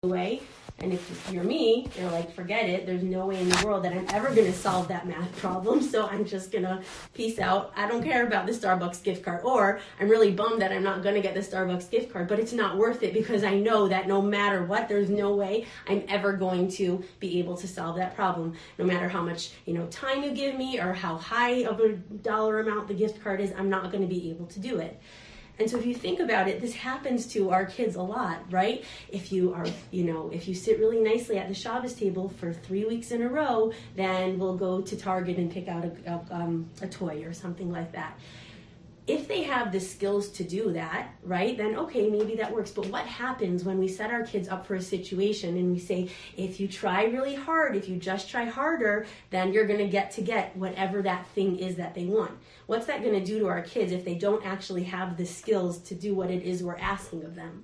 way. And if you're me, you're like, forget it. There's no way in the world that I'm ever going to solve that math problem. So I'm just going to peace out. I don't care about the Starbucks gift card. Or I'm really bummed that I'm not going to get the Starbucks gift card. But it's not worth it because I know that no matter what, there's no way I'm ever going to be able to solve that problem. No matter how much, time you give me or how high of a dollar amount the gift card is, I'm not going to be able to do it. And so if you think about it, this happens to our kids a lot, right? If you are, if you sit really nicely at the Shabbos table for 3 weeks in a row, then we'll go to Target and pick out a toy or something like that. If they have the skills to do that, right, then okay, maybe that works. But what happens when we set our kids up for a situation and we say, if you try really hard, if you just try harder, then you're going to get whatever that thing is that they want? What's that going to do to our kids if they don't actually have the skills to do what it is we're asking of them?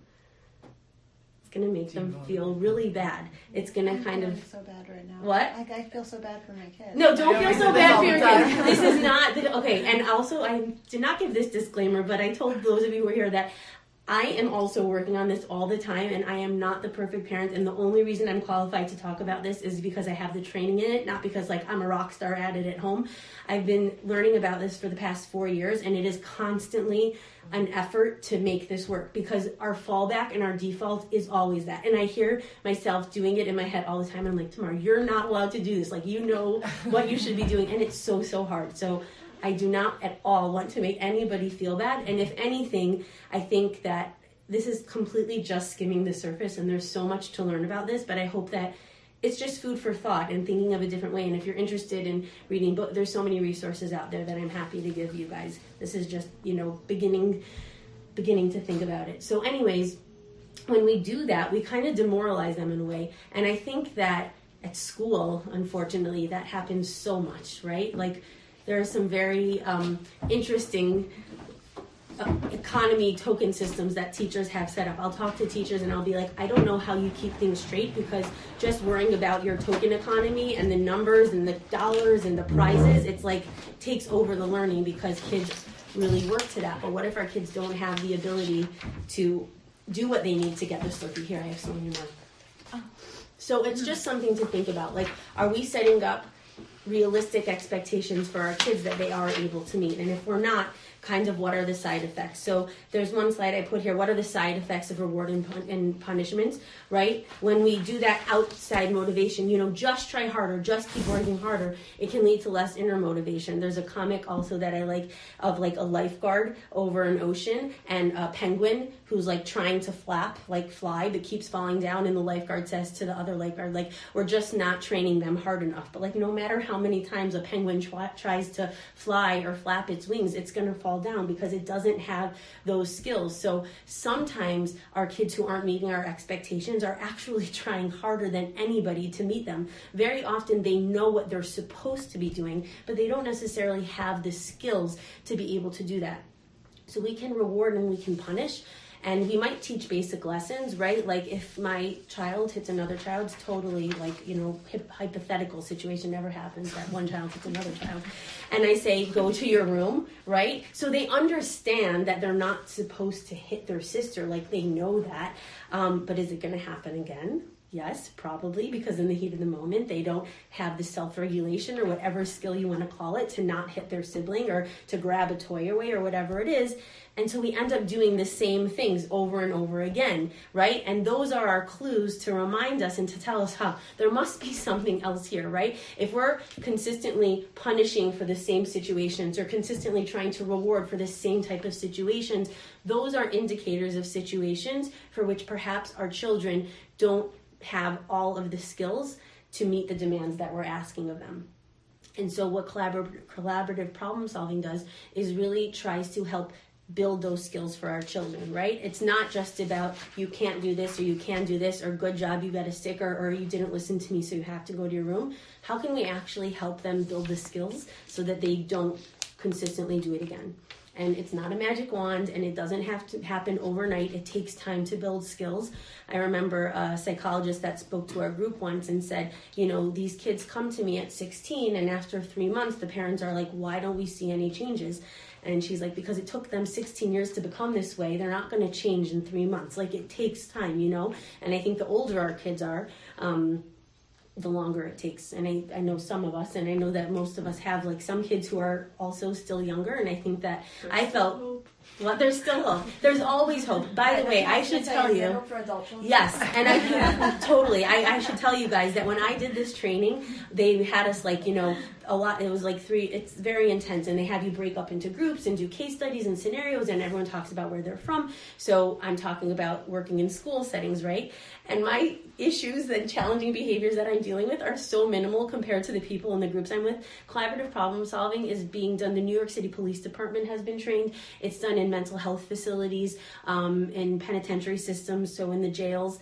It's going to make them feel really bad. It's going to kind of... so bad right now. What? I feel so bad for my kids. No, don't feel so bad for your kids. This is not... Okay, and also I did not give this disclaimer, but I told those of you who are here that I am also working on this all the time, and I am not the perfect parent, and the only reason I'm qualified to talk about this is because I have the training in it, not because I'm a rock star at it at home. I've been learning about this for the past 4 years, and it is constantly an effort to make this work because our fallback and our default is always that. And I hear myself doing it in my head all the time. I'm like, Tamar, you're not allowed to do this. You know what you should be doing, and it's so, so hard. So I do not at all want to make anybody feel bad. And if anything, I think that this is completely just skimming the surface and there's so much to learn about this, but I hope that it's just food for thought and thinking of a different way. And if you're interested in reading books, there's so many resources out there that I'm happy to give you guys. This is just, beginning to think about it. So anyways, when we do that, we kind of demoralize them in a way. And I think that at school, unfortunately, that happens so much, right? There are some very interesting economy token systems that teachers have set up. I'll talk to teachers and I'll be like, I don't know how you keep things straight because just worrying about your token economy and the numbers and the dollars and the prizes, it's takes over the learning because kids really work to that. But what if our kids don't have the ability to do what they need to get this Slurpee? Here, I have some more. So it's just something to think about. Are we setting up realistic expectations for our kids that they are able to meet? And if we're not, kind of what are the side effects? So there's one slide I put here. What are the side effects of reward and punishment, right? When we do that outside motivation, just try harder, just keep working harder, it can lead to less inner motivation. There's a comic also that I like of a lifeguard over an ocean and a penguin who's trying to fly, but keeps falling down. And the lifeguard says to the other lifeguard, we're just not training them hard enough. But no matter how many times a penguin tries to fly or flap its wings, it's going to fall down because it doesn't have those skills. So sometimes our kids who aren't meeting our expectations are actually trying harder than anybody to meet them. Very often they know what they're supposed to be doing, but they don't necessarily have the skills to be able to do that. So we can reward and we can punish. And we might teach basic lessons, right? If my child hits another child, it's totally hypothetical situation, never happens that one child hits another child. And I say, go to your room, right? So they understand that they're not supposed to hit their sister, they know that. But is it going to happen again? Yes, probably, because in the heat of the moment, they don't have the self-regulation or whatever skill you want to call it to not hit their sibling or to grab a toy away or whatever it is. And so we end up doing the same things over and over again, right? And those are our clues to remind us and to tell us, there must be something else here, right? If we're consistently punishing for the same situations or consistently trying to reward for the same type of situations, those are indicators of situations for which perhaps our children don't have all of the skills to meet the demands that we're asking of them. And so what collaborative problem solving does is really tries to help build those skills for our children, right? It's not just about you can't do this or you can do this or good job, you got a sticker, or you didn't listen to me so you have to go to your room. How can we actually help them build the skills so that they don't consistently do it again? And it's not a magic wand, and it doesn't have to happen overnight. It takes time to build skills. I remember a psychologist that spoke to our group once and said, these kids come to me at 16, and after 3 months, the parents are like, why don't we see any changes? And she's like, because it took them 16 years to become this way, they're not going to change in 3 months. Like, it takes time, And I think the older our kids are, the longer it takes. And I know some of us, and I know that most of us have like some kids who are also still younger, and I think that there's still hope. There's always hope. By the way, I should tell you. Yes, and I totally. I should tell you guys that when I did this training, they had us a lot. It was like 3. It's very intense, and they have you break up into groups and do case studies and scenarios, and everyone talks about where they're from. So I'm talking about working in school settings, right? And my issues and challenging behaviors that I'm dealing with are so minimal compared to the people in the groups I'm with. Collaborative problem solving is being done. The New York City Police Department has been trained. It's done in mental health facilities, in penitentiary systems, so in the jails,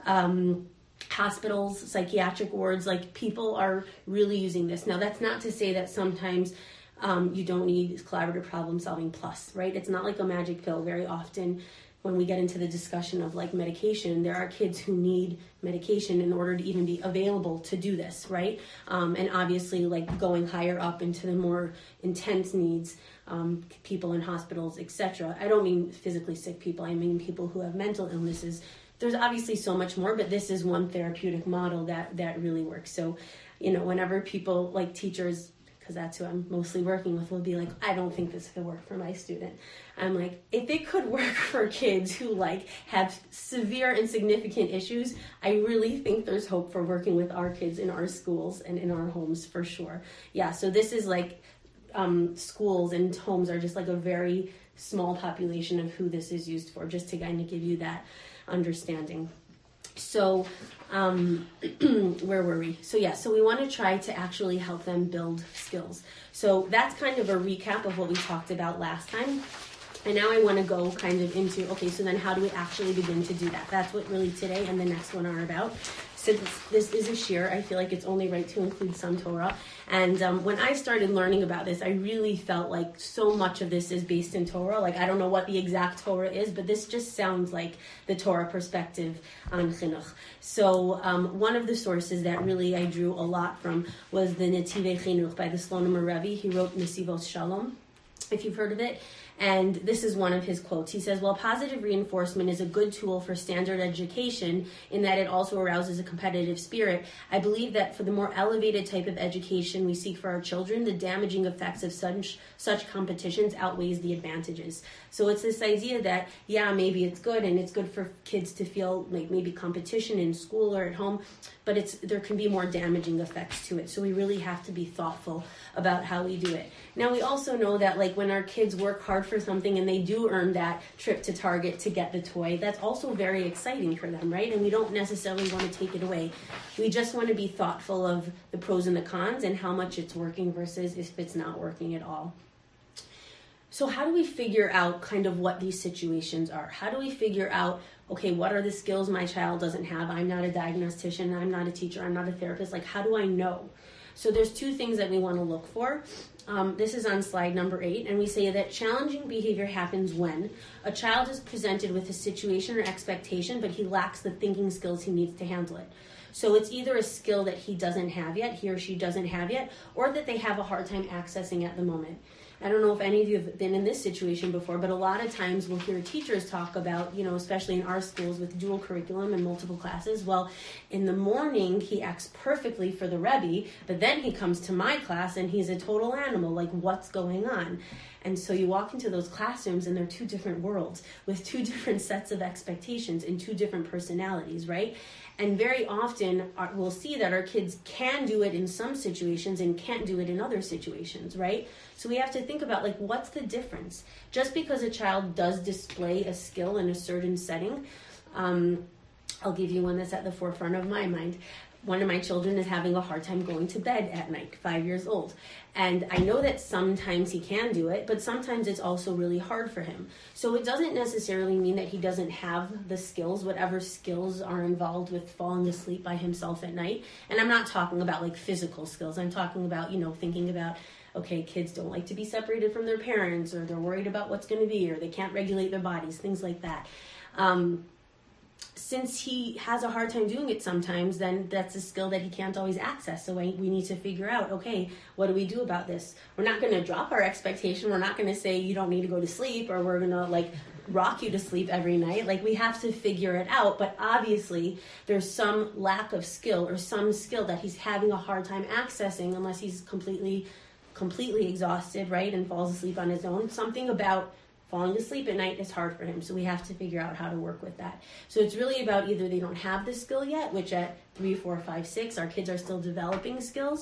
hospitals, psychiatric wards. Like, people are really using this. Now, that's not to say that sometimes you don't need collaborative problem solving plus, right? It's not like a magic pill. Very often when we get into the discussion of like medication, there are kids who need medication in order to even be available to do this, right? And obviously, like, going higher up into the more intense needs, people in hospitals, etc. I don't mean physically sick people, I mean people who have mental illnesses. There's obviously so much more, but this is one therapeutic model that really works. So, whenever people, like teachers, because that's who I'm mostly working with, will be like, I don't think this could work for my student. I'm like, if it could work for kids who like have severe and significant issues, I really think there's hope for working with our kids in our schools and in our homes for sure. Yeah, so this is like schools and homes are just like a very small population of who this is used for, just to kind of give you that understanding. So where were we? So we want to try to actually help them build skills. So that's kind of a recap of what we talked about last time. And now I want to go kind of into, okay, so then how do we actually begin to do that? That's what really today and the next one are about. Since this is a shir, I feel like it's only right to include some Torah. And when I started learning about this, I really felt like so much of this is based in Torah. Like, I don't know what the exact Torah is, but this just sounds like the Torah perspective on chinuch. So one of the sources that really I drew a lot from was the Netivei Chinuch by the Slonim Rebbe. He wrote Nesivos Shalom, if you've heard of it. And this is one of his quotes. He says, while positive reinforcement is a good tool for standard education in that it also arouses a competitive spirit, I believe that for the more elevated type of education we seek for our children, the damaging effects of such competitions outweighs the advantages. So it's this idea that, yeah, maybe it's good, and it's good for kids to feel like maybe competition in school or at home, but there can be more damaging effects to it. So we really have to be thoughtful about how we do it. Now, we also know that like when our kids work hard for something and they do earn that trip to Target to get the toy, that's also very exciting for them, right? And we don't necessarily want to take it away. We just want to be thoughtful of the pros and the cons and how much it's working versus if it's not working at all. So how do we figure out kind of what these situations are? How do we figure out, okay, what are the skills my child doesn't have? I'm not a diagnostician, I'm not a teacher, I'm not a therapist. Like, how do I know? So there's 2 things that we want to look for. This is on slide number 8, and we say that challenging behavior happens when a child is presented with a situation or expectation, but he lacks the thinking skills he needs to handle it. So it's either a skill that he doesn't have yet, he or she doesn't have yet, or that they have a hard time accessing at the moment. I don't know if any of you have been in this situation before, but a lot of times we'll hear teachers talk about, especially in our schools with dual curriculum and multiple classes, well, in the morning he acts perfectly for the Rebbe, but then he comes to my class and he's a total animal, like what's going on? And so you walk into those classrooms and they're 2 different worlds with 2 different sets of expectations and 2 different personalities, right? And very often we'll see that our kids can do it in some situations and can't do it in other situations, right? So we have to think about, like, what's the difference? Just because a child does display a skill in a certain setting, I'll give you one that's at the forefront of my mind. One of my children is having a hard time going to bed at night, 5 years old. And I know that sometimes he can do it, but sometimes it's also really hard for him. So it doesn't necessarily mean that he doesn't have the skills, whatever skills are involved with falling asleep by himself at night. And I'm not talking about like physical skills. I'm talking about, thinking about, okay, kids don't like to be separated from their parents, or they're worried about what's going to be, or they can't regulate their bodies, things like that. Since he has a hard time doing it sometimes, then that's a skill that he can't always access. So we need to figure out, okay, what do we do about this? We're not going to drop our expectation. We're not going to say you don't need to go to sleep, or we're going to like rock you to sleep every night. Like, we have to figure it out. But obviously there's some lack of skill, or some skill that he's having a hard time accessing unless he's completely exhausted, right, and falls asleep on his own. Something about falling asleep at night is hard for him, so we have to figure out how to work with that. So it's really about either they don't have the skill yet, which at 3, 4, 5, 6, our kids are still developing skills,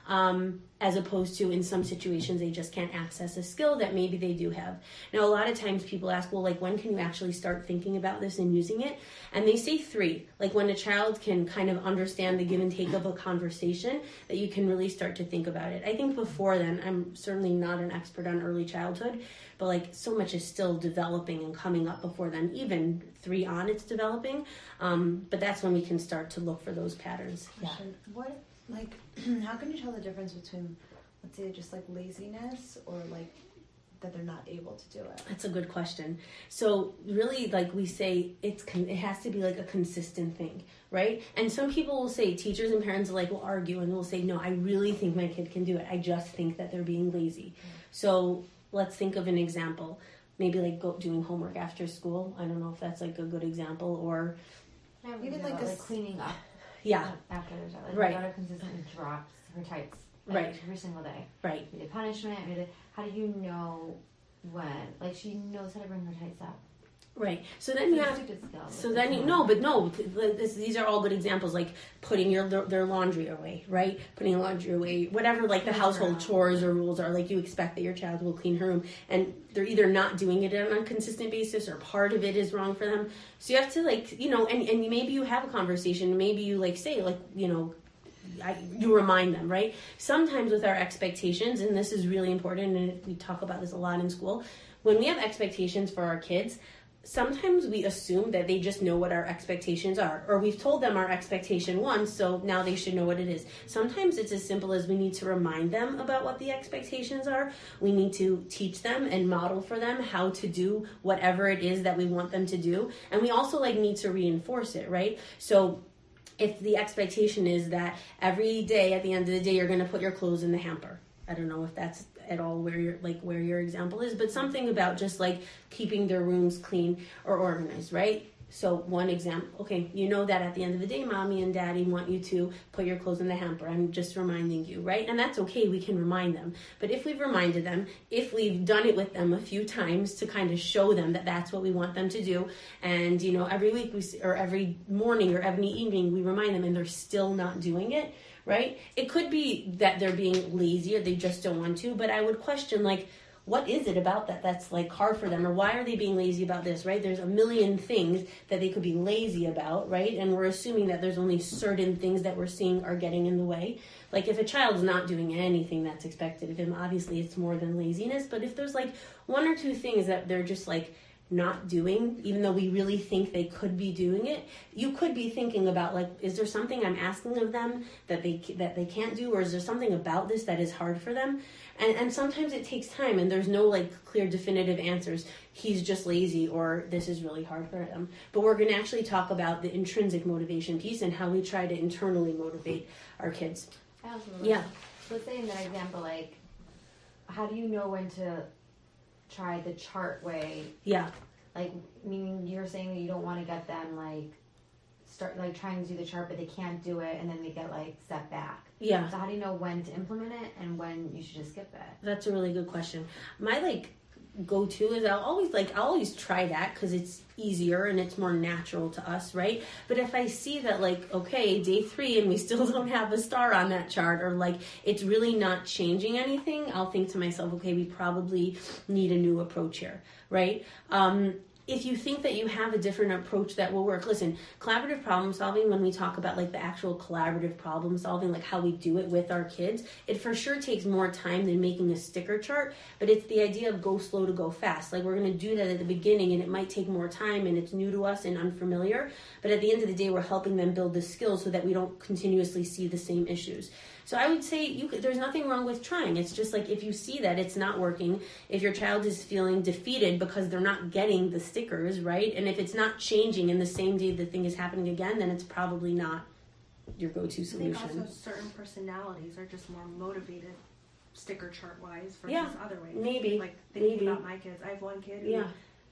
as opposed to in some situations they just can't access a skill that maybe they do have. Now, a lot of times people ask, well, like, when can you actually start thinking about this and using it? And they say 3, like when a child can kind of understand the give and take of a conversation, that you can really start to think about it. I think before then, I'm certainly not an expert on early childhood, but like so much is still developing and coming up before then. Even 3 on, it's developing, but that's when we can start to look for those patterns. Yeah. What, like, how can you tell the difference between, let's say, just like laziness, or like that they're not able to do it? That's a good question. So really, like we say, it has to be like a consistent thing, right? And some people will say, teachers and parents like will argue and will say, no, I really think my kid can do it. I just think that they're being lazy. So let's think of an example. Maybe like doing homework after school. I don't know if that's like a good example, or even like cleaning up. Yeah. After their child. Like, right. My daughter consistently drops her tights. Right. Every single day. Right. Either punishment, how do you know when? Like, she knows how to bring her tights up. Right. So then you have. So then these are all good examples, like putting their laundry away, right? Putting laundry away, whatever, like the household chores or rules are. Like, you expect that your child will clean her room, and they're either not doing it on a consistent basis, or part of it is wrong for them. So you have to, like, and maybe you have a conversation. Maybe you like say, like, you remind them, right? Sometimes with our expectations, and this is really important, and we talk about this a lot in school, when we have expectations for our kids, sometimes we assume that they just know what our expectations are, or we've told them our expectation once, so now they should know what it is. Sometimes it's as simple as we need to remind them about what the expectations are. We need to teach them and model for them how to do whatever it is that we want them to do. And we also need to reinforce it, right? So if the expectation is that every day at the end of the day you're going to put your clothes in the hamper, I don't know if that's at all where your example is, but something about just like keeping their rooms clean or organized, right? So one example, okay, you know that at the end of the day, mommy and daddy want you to put your clothes in the hamper. I'm just reminding you, right? And that's okay, we can remind them. But if we've reminded them, if we've done it with them a few times to kind of show them that that's what we want them to do, and every week or every morning or every evening we remind them and they're still not doing it, right? It could be that they're being lazy or they just don't want to, but I would question, like, what is it about that that's like hard for them, or why are they being lazy about this, right? There's a million things that they could be lazy about, right? And we're assuming that there's only certain things that we're seeing are getting in the way. Like, if a child's not doing anything that's expected of him, obviously it's more than laziness. But if there's like 1 or 2 things that they're just like not doing, even though we really think they could be doing it, you could be thinking about, like, is there something I'm asking of them that they can't do, or is there something about this that is hard for them? And sometimes it takes time, and there's no like clear definitive answers. He's just lazy, or this is really hard for him. But we're going to actually talk about the intrinsic motivation piece and how we try to internally motivate our kids. Yeah. Let's say in that example, like, how do you know when to try the chart way? Yeah. Like, meaning you're saying that you don't want to get them like start like trying to do the chart, but they can't do it, and then they get like set back. Yeah. So how do you know when to implement it and when you should just skip it? That's a really good question. My like go-to is I'll always try that because it's easier and it's more natural to us, right? But if I see that, like, okay, day 3 and we still don't have a star on that chart, or like it's really not changing anything, I'll think to myself, okay, we probably need a new approach here, right? If you think that you have a different approach that will work, listen, collaborative problem solving, when we talk about like the actual collaborative problem solving, like how we do it with our kids, it for sure takes more time than making a sticker chart, but it's the idea of go slow to go fast. Like, we're going to do that at the beginning, and it might take more time, and it's new to us and unfamiliar, but at the end of the day, we're helping them build the skills so that we don't continuously see the same issues. So I would say there's nothing wrong with trying. It's just like if you see that it's not working, if your child is feeling defeated because they're not getting the stickers, right? And if it's not changing in the same day the thing is happening again, then it's probably not your go-to solution. I think also certain personalities are just more motivated sticker chart wise versus other ways. Maybe. Like thinking about my kids. I have one kid who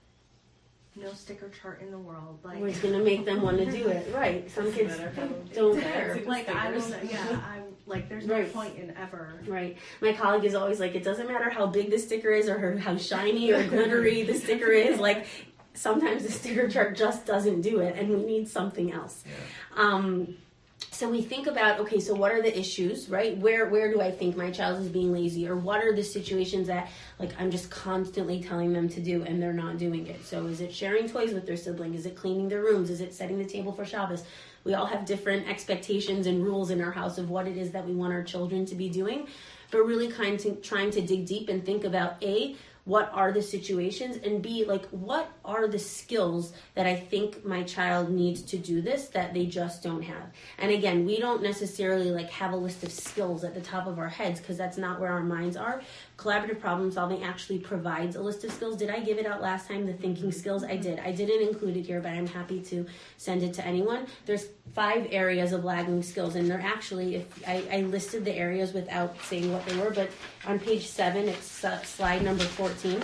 no sticker chart in the world. Like we're gonna make them want to do it, right? Some kids don't care. Like I will, I'm like there's no point in ever. Right. My colleague is always like, it doesn't matter how big the sticker is or how shiny or glittery the sticker is. Like sometimes the sticker chart just doesn't do it, and we need something else. Yeah. So we think about, okay, so what are the issues, right? Where do I think my child is being lazy? Or what are the situations that, like, I'm just constantly telling them to do and they're not doing it? So is it sharing toys with their sibling? Is it cleaning their rooms? Is it setting the table for Shabbos? We all have different expectations and rules in our house of what it is that we want our children to be doing. But really trying to dig deep and think about, A, what are the situations, and B, like, what are the skills that I think my child needs to do this that they just don't have? And again, we don't necessarily like have a list of skills at the top of our heads because that's not where our minds are. Collaborative problem solving actually provides a list of skills. Did I give it out last time, the thinking skills? I did. I didn't include it here, but I'm happy to send it to anyone. There's 5 areas of lagging skills, and they're actually, if I listed the areas without saying what they were, but on page 7, it's slide number 14.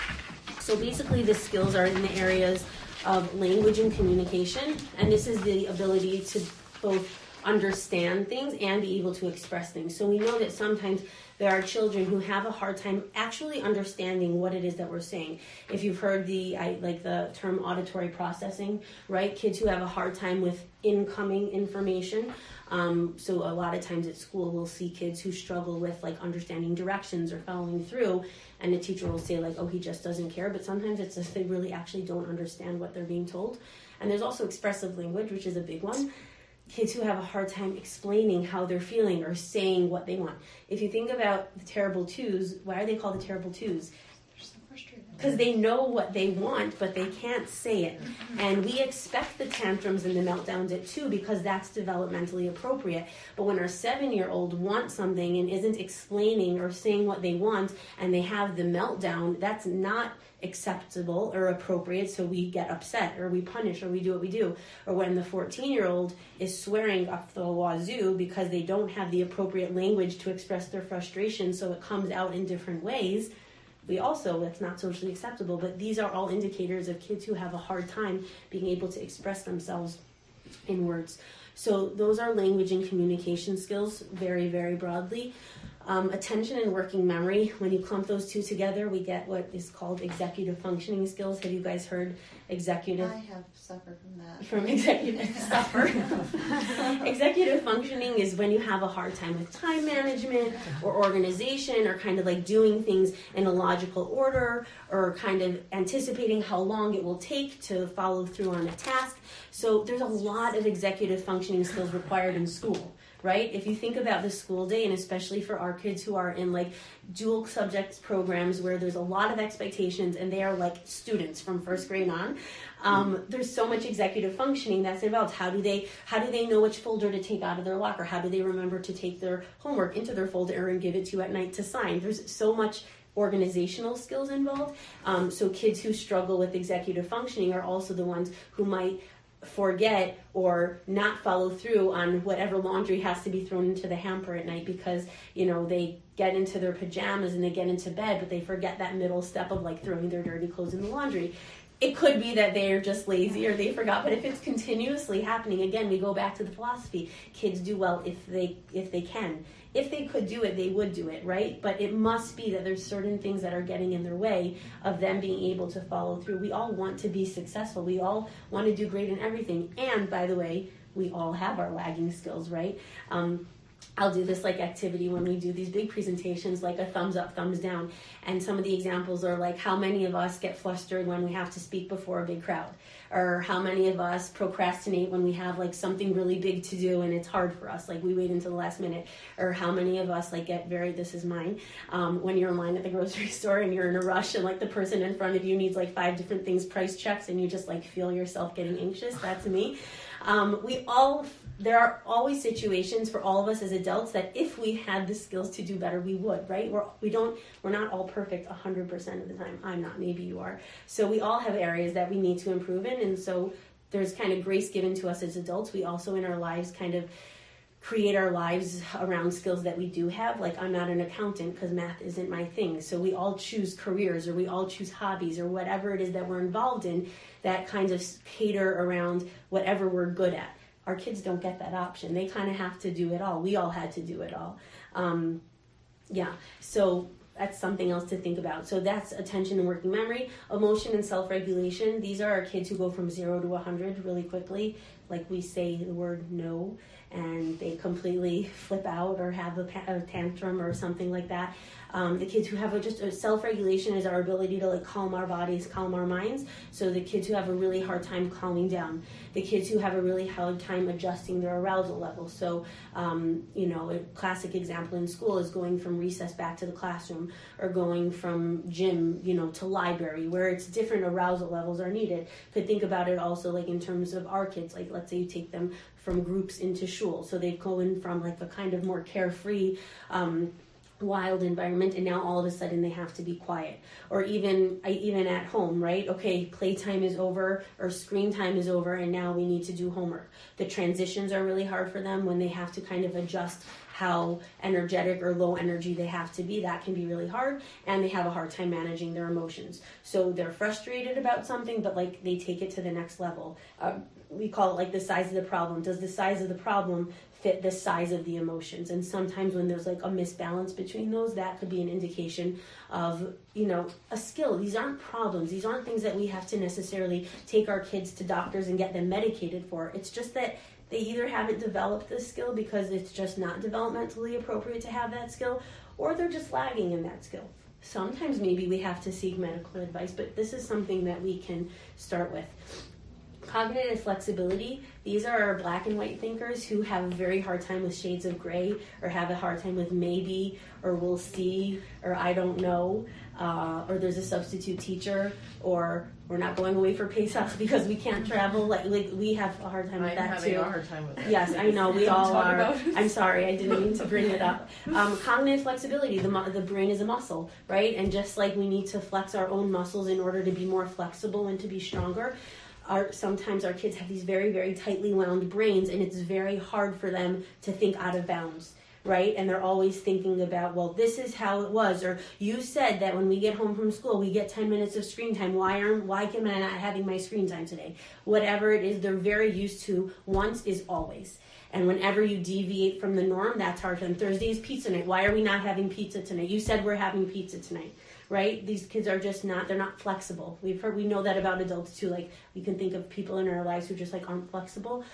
So basically the skills are in the areas of language and communication, and this is the ability to both understand things and be able to express things. So we know that sometimes there are children who have a hard time actually understanding what it is that we're saying. If you've heard the term auditory processing, right? Kids who have a hard time with incoming information. So a lot of times at school, we'll see kids who struggle with like understanding directions or following through, and the teacher will say like, oh, he just doesn't care. But sometimes it's just they really actually don't understand what they're being told. And there's also expressive language, which is a big one. Kids who have a hard time explaining how they're feeling or saying what they want. If you think about the terrible twos, why are they called the terrible twos? They're so frustrated. Because they know what they want, but they can't say it. And we expect the tantrums and the meltdowns at 2 because that's developmentally appropriate. But when our 7-year-old wants something and isn't explaining or saying what they want, and they have the meltdown, that's not acceptable or appropriate, so we get upset or we punish or we do what we do. Or when the 14-year-old is swearing up the wazoo because they don't have the appropriate language to express their frustration, so it comes out in different ways, that's not socially acceptable. But these are all indicators of kids who have a hard time being able to express themselves in words. So those are language and communication skills very, very broadly. Attention and working memory, when you clump those 2 together, we get what is called executive functioning skills. Have you guys heard executive? I have suffered from that. From executive suffer. Executive functioning is when you have a hard time with time management or organization or kind of like doing things in a logical order or kind of anticipating how long it will take to follow through on a task. So there's a lot of executive functioning skills required in school. Right? If you think about the school day, and especially for our kids who are in like dual subjects programs where there's a lot of expectations and they are like students from first grade on, there's so much executive functioning that's involved. How do they know which folder to take out of their locker? How do they remember to take their homework into their folder and give it to you at night to sign? There's so much organizational skills involved. So kids who struggle with executive functioning are also the ones who might forget or not follow through on whatever laundry has to be thrown into the hamper at night because, they get into their pajamas and they get into bed, but they forget that middle step of like throwing their dirty clothes in the laundry. It could be that they're just lazy or they forgot, but if it's continuously happening, again, we go back to the philosophy. Kids do well if they can. If they could do it, they would do it, right? But it must be that there's certain things that are getting in their way of them being able to follow through. We all want to be successful. We all want to do great in everything. And by the way, we all have our lagging skills, right? I'll do this like activity when we do these big presentations, like a thumbs up, thumbs down. And some of the examples are like how many of us get flustered when we have to speak before a big crowd, or how many of us procrastinate when we have like something really big to do and it's hard for us, like we wait until the last minute, or how many of us like get this is mine, when you're in line at the grocery store and you're in a rush and like the person in front of you needs like 5 different things, price checks, and you just like feel yourself getting anxious. That's me. We all there are always situations for all of us as adults that if we had the skills to do better, we would, right? We're not all perfect 100% of the time. I'm not, maybe you are. So we all have areas that we need to improve in, and so there's kind of grace given to us as adults. We also in our lives kind of create our lives around skills that we do have. Like, I'm not an accountant because math isn't my thing. So we all choose careers, or we all choose hobbies, or whatever it is that we're involved in that kind of cater around whatever we're good at. Our kids don't get that option. They kind of have to do it all. We all had to do it all. So that's something else to think about. So that's attention and working memory, emotion and self-regulation. These are our kids who go from 0 to 100 really quickly. Like, we say the word no, and they completely flip out or have a tantrum or something like that. The kids who have just a self-regulation is our ability to calm our bodies, calm our minds. So the kids who have a really hard time calming down. The kids who have a really hard time adjusting their arousal level. So, a classic example in school is going from recess back to the classroom, or going from gym, to library, where it's different arousal levels are needed. Could think about it also in terms of our kids. Let's say you take them from groups into shul. So they go in from a kind of more carefree, wild environment, and now all of a sudden they have to be quiet. Or even at home, right? Okay, playtime is over or screen time is over, and now we need to do homework. The transitions are really hard for them when they have to kind of adjust how energetic or low energy they have to be. That can be really hard, and they have a hard time managing their emotions. So they're frustrated about something, but they take it to the next level. We call it the size of the problem. Does the size of the problem fit the size of the emotions? And sometimes when there's a misbalance between those, that could be an indication of, a skill. These aren't problems. These aren't things that we have to necessarily take our kids to doctors and get them medicated for. It's just that they either haven't developed the skill because it's just not developmentally appropriate to have that skill, or they're just lagging in that skill. Sometimes maybe we have to seek medical advice, but this is something that we can start with. Cognitive flexibility, these are our black and white thinkers who have a very hard time with shades of gray, or have a hard time with maybe, or we'll see, or I don't know, or there's a substitute teacher, or we're not going away for Pesach because we can't travel. We have a hard time with that too. I'm having a hard time with that. Yes, I know, we all are. I'm sorry, I didn't mean to bring it up. Cognitive flexibility, the brain is a muscle, right? And just like we need to flex our own muscles in order to be more flexible and to be stronger, sometimes our kids have these very, very tightly wound brains, and it's very hard for them to think out of bounds, right? And they're always thinking about, well, this is how it was, or you said that when we get home from school we get 10 minutes of screen time. Why am I not having my screen time today? Whatever it is, they're very used to once is always. And whenever you deviate from the norm, that's hard for them. Thursday is pizza night. Why are we not having pizza tonight? You said we're having pizza tonight. Right? These kids are just they're not flexible. We know that about adults too. We can think of people in our lives who just aren't flexible.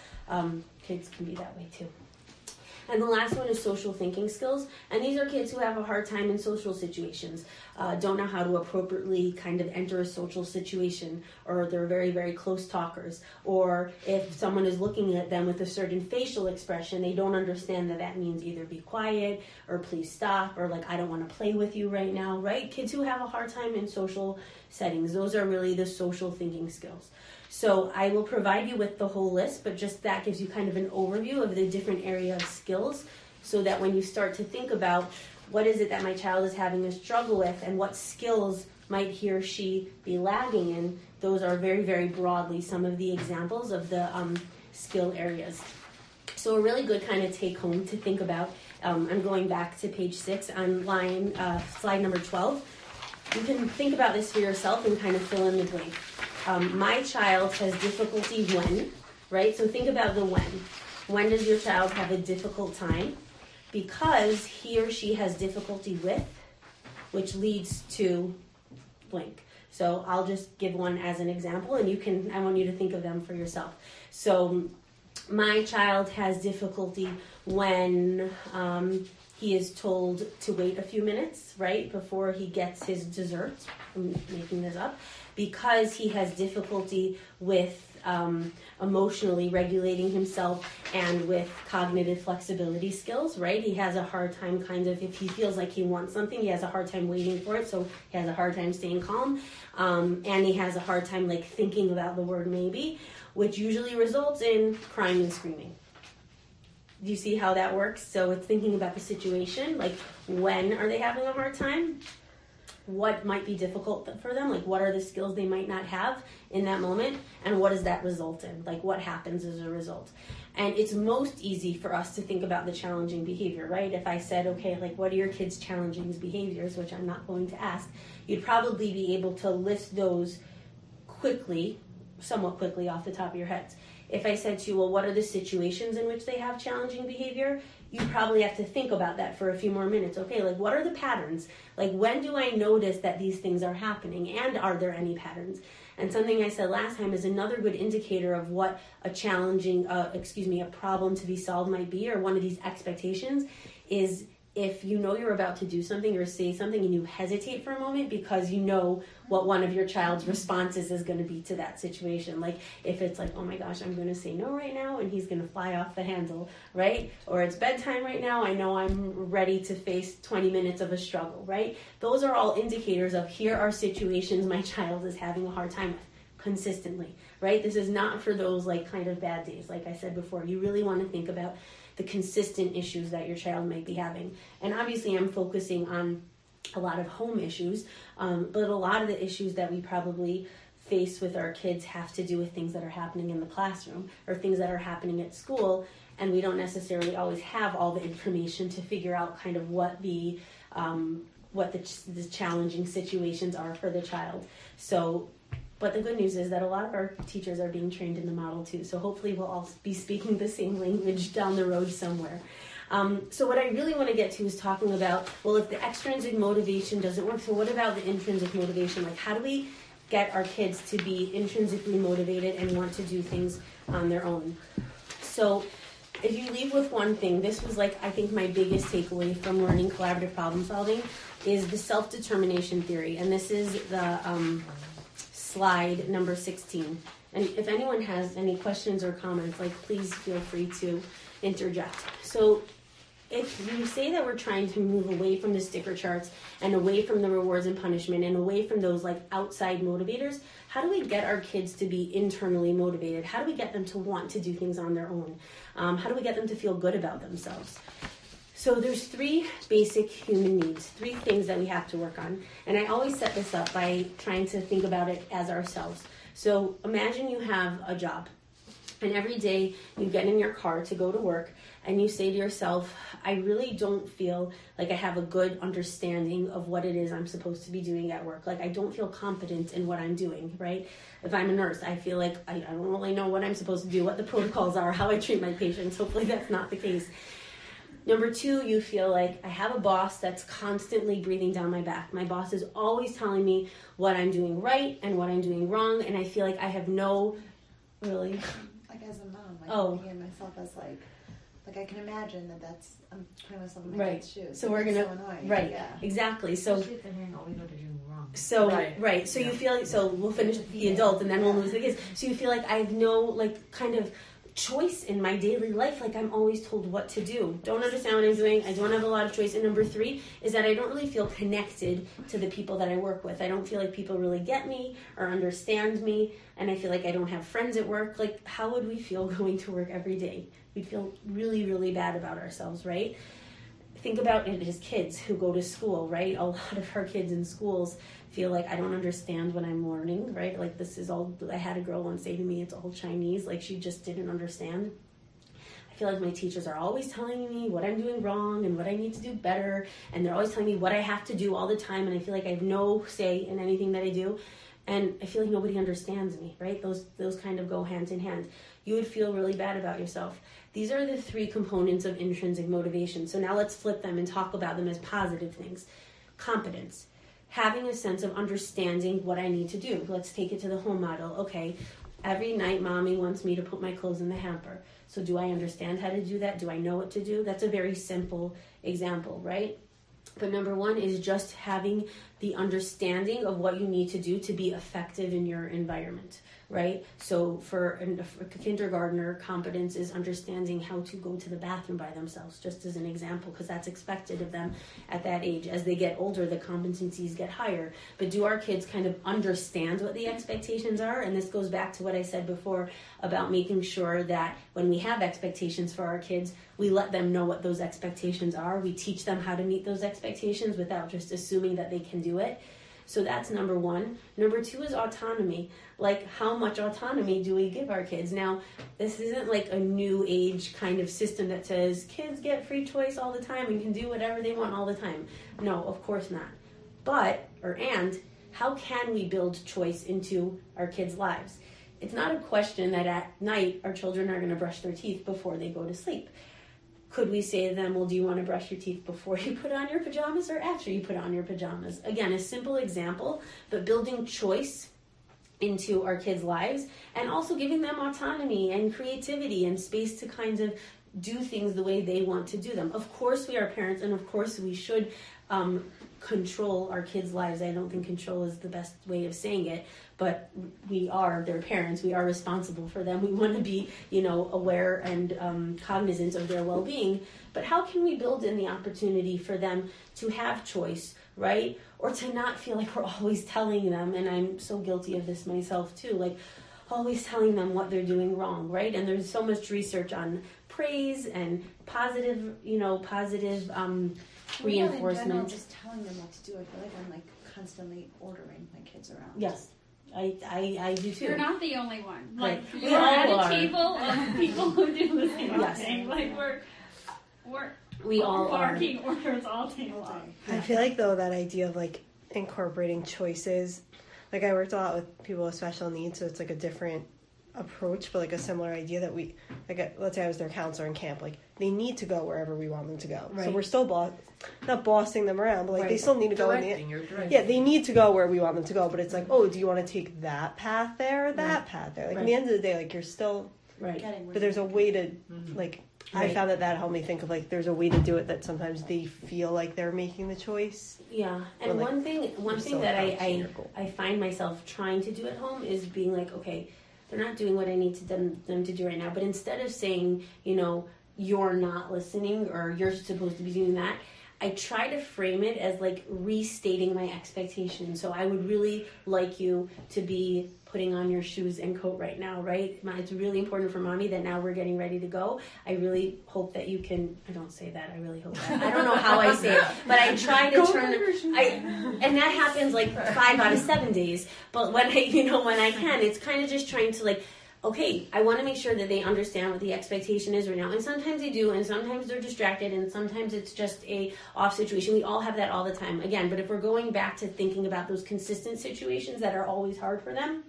Kids can be that way too. And the last one is social thinking skills. And these are kids who have a hard time in social situations, don't know how to appropriately kind of enter a social situation, or they're very, very close talkers. Or if someone is looking at them with a certain facial expression, they don't understand that means either be quiet, or please stop, or I don't want to play with you right now, right? Kids who have a hard time in social settings, those are really the social thinking skills. So I will provide you with the whole list, but just that gives you kind of an overview of the different area of skills, so that when you start to think about what is it that my child is having a struggle with, and what skills might he or she be lagging in, those are very, very broadly some of the examples of the skill areas. So a really good kind of take home to think about, I'm going back to page 6 on slide number 12. You can think about this for yourself and kind of fill in the blank. My child has difficulty when, right? So think about the when. When does your child have a difficult time? Because he or she has difficulty with, which leads to blank. So I'll just give one as an example, and I want you to think of them for yourself. So my child has difficulty when he is told to wait a few minutes, right, before he gets his dessert. I'm making this up. Because he has difficulty with emotionally regulating himself and with cognitive flexibility skills, right? He has a hard time if he feels like he wants something, he has a hard time waiting for it, so he has a hard time staying calm. And he has a hard time thinking about the word maybe, which usually results in crying and screaming. Do you see how that works? So it's thinking about the situation, like when are they having a hard time? What might be difficult for them? Like what are the skills they might not have in that moment? And what does that result in? Like what happens as a result? And it's most easy for us to think about the challenging behavior, right? If I said, okay, like what are your kids' challenging behaviors, which I'm not going to ask, you'd probably be able to list those somewhat quickly off the top of your heads. If I said to you, well, what are the situations in which they have challenging behavior? You probably have to think about that for a few more minutes. Okay, like what are the patterns? Like when do I notice that these things are happening, and are there any patterns? And something I said last time is another good indicator of what a a problem to be solved might be, or one of these expectations, is if you know you're about to do something or say something and you hesitate for a moment because you know what one of your child's responses is going to be to that situation. Like if it's like, oh my gosh, I'm going to say no right now and he's going to fly off the handle, right? Or it's bedtime right now, I know I'm ready to face 20 minutes of a struggle, right? Those are all indicators of here are situations my child is having a hard time with consistently, right? This is not for those like kind of bad days. Like I said before, you really want to think about the consistent issues that your child might be having. And obviously I'm focusing on a lot of home issues, but a lot of the issues that we probably face with our kids have to do with things that are happening in the classroom or things that are happening at school, and we don't necessarily always have all the information to figure out kind of what the challenging situations are for the child. But the good news is that a lot of our teachers are being trained in the model too. So hopefully we'll all be speaking the same language down the road somewhere. So what I really want to get to is talking about, well, if the extrinsic motivation doesn't work, so what about the intrinsic motivation? Like how do we get our kids to be intrinsically motivated and want to do things on their own? So if you leave with one thing, this was like, I think my biggest takeaway from learning collaborative problem solving is the self-determination theory. And this is the slide number 16. And if anyone has any questions or comments, like please feel free to interject. So if you say that we're trying to move away from the sticker charts and away from the rewards and punishment and away from those like outside motivators, how do we get our kids to be internally motivated? How do we get them to want to do things on their own? How do we get them to feel good about themselves? So there's 3 basic human needs, 3 things that we have to work on. And I always set this up by trying to think about it as ourselves. So imagine you have a job, and every day you get in your car to go to work, and you say to yourself, I really don't feel like I have a good understanding of what it is I'm supposed to be doing at work. Like I don't feel competent in what I'm doing, right? If I'm a nurse, I feel like I don't really know what I'm supposed to do, what the protocols are, how I treat my patients. Hopefully that's not the case. Number 2, you feel like I have a boss that's constantly breathing down my back. My boss is always telling me what I'm doing right and what I'm doing wrong, and I feel like I have no really... Like as a mom, like looking at myself as like I can imagine that's, I'm putting myself in my kid's shoes. So we're going to... So annoying. Right, yeah. Exactly. So... Especially if they're hearing all we know they're doing wrong. So, right. So you feel like... So we'll finish the adult and then we'll move to the kids. So you feel like I have no, like, kind of choice in my daily life. Like I'm always told what to do. Don't understand what I'm doing. I don't have a lot of choice. And number 3 is that I don't really feel connected to the people that I work with. I don't feel like people really get me or understand me. And I feel like I don't have friends at work. Like how would we feel going to work every day? We'd feel really, really bad about ourselves, right? Think about it as kids who go to school, right? A lot of our kids in schools feel like I don't understand what I'm learning, right? Like this is all, I had a girl once say to me, it's all Chinese, like she just didn't understand. I feel like my teachers are always telling me what I'm doing wrong and what I need to do better, and they're always telling me what I have to do all the time, and I feel like I have no say in anything that I do, and I feel like nobody understands me, right? Those kind of go hand in hand. You would feel really bad about yourself. These are the 3 components of intrinsic motivation. So now let's flip them and talk about them as positive things. Competence. Having a sense of understanding what I need to do. Let's take it to the home model. Okay, every night mommy wants me to put my clothes in the hamper. So do I understand how to do that? Do I know what to do? That's a very simple example, right? But number 1 is just having the understanding of what you need to do to be effective in your environment. right? So for a kindergartner, competence is understanding how to go to the bathroom by themselves, just as an example, because that's expected of them at that age. As they get older, the competencies get higher. But do our kids kind of understand what the expectations are? And this goes back to what I said before about making sure that when we have expectations for our kids, we let them know what those expectations are. We teach them how to meet those expectations without just assuming that they can do it. So that's number one. Number two is autonomy. Like, how much autonomy do we give our kids? Now, this isn't like a new age kind of system that says kids get free choice all the time and can do whatever they want all the time. No, of course not. But, how can we build choice into our kids' lives? It's not a question that at night our children are going to brush their teeth before they go to sleep. Could we say to them, well, do you want to brush your teeth before you put on your pajamas or after you put on your pajamas? Again, a simple example, but building choice into our kids' lives and also giving them autonomy and creativity and space to kind of do things the way they want to do them. Of course, we are parents, and of course, we should control our kids' lives. I don't think control is the best way of saying it, but we are their parents. We are responsible for them. We want to be, aware and cognizant of their well-being. But how can we build in the opportunity for them to have choice, right? Or to not feel like we're always telling them, and I'm so guilty of this myself too, like always telling them what they're doing wrong, right? And there's so much research on praise and positive reinforcement. In general, just telling them what to do. I feel like I'm constantly ordering my kids around. Yes, I do too. You're not the only one. Right. You're at a table of people who do the same Yes. thing. We all are. barking orders all day long. I feel like though that idea of incorporating choices, I worked a lot with people with special needs, so it's a different approach, but a similar idea that we let's say I was their counselor in camp, they need to go wherever we want them to go. Right. So we're still not bossing them around, but they still need to go Directing. Yeah, they need to go where we want them to go, but it's oh, do you want to take that path there or that path there? At the end of the day, you're still but there's a way to I found that helped me think of there's a way to do it that sometimes they feel like they're making the choice. Yeah, and one thing that I find myself trying to do at home is being okay, they're not doing what I need them to do right now, but instead of saying, you're not listening or you're supposed to be doing that, I try to frame it as restating my expectations. So I would really like you to be putting on your shoes and coat right now, right? It's really important for mommy that now we're getting ready to go. I really hope that you can, I don't say that, I really hope that. I don't know how I say it, but I try to and that happens 5 out of 7 days. But when I can, it's kind of just trying to okay, I want to make sure that they understand what the expectation is right now. And sometimes they do, and sometimes they're distracted, and sometimes it's just a off situation. We all have that all the time. Again, but if we're going back to thinking about those consistent situations that are always hard for them,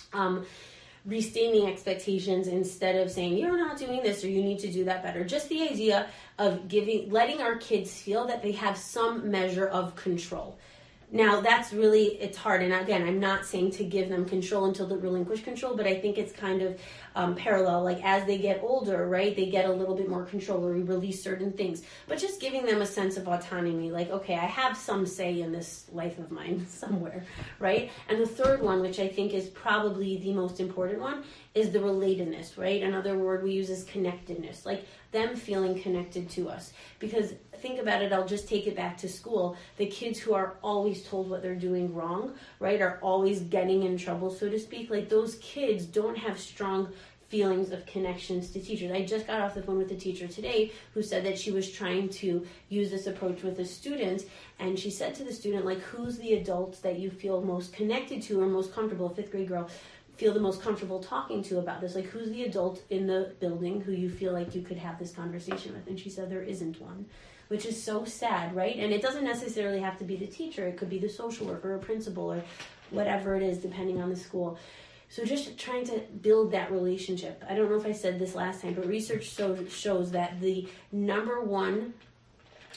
restating expectations instead of saying, you're not doing this or you need to do that better. Just the idea of letting our kids feel that they have some measure of control. Now, it's hard. And again, I'm not saying to give them control until they relinquish control, but I think it's kind of parallel. As they get older, right, they get a little bit more control or we release certain things. But just giving them a sense of autonomy, okay, I have some say in this life of mine somewhere, right? And the third one, which I think is probably the most important one, is the relatedness, right? Another word we use is connectedness, them feeling connected to us. Because think about it, I'll just take it back to school. The kids who are always told what they're doing wrong, right, are always getting in trouble, so to speak. Those kids don't have strong feelings of connections to teachers. I just got off the phone with a teacher today who said that she was trying to use this approach with a student, and she said to the student, who's the adults that you feel most connected to or most comfortable, a 5th grade girl, feel the most comfortable talking to about this? Who's the adult in the building who you feel you could have this conversation with? And she said there isn't one, which is so sad, right? And it doesn't necessarily have to be the teacher. It could be the social worker or principal or whatever it is, depending on the school. So just trying to build that relationship. I don't know if I said this last time, but research shows that the number one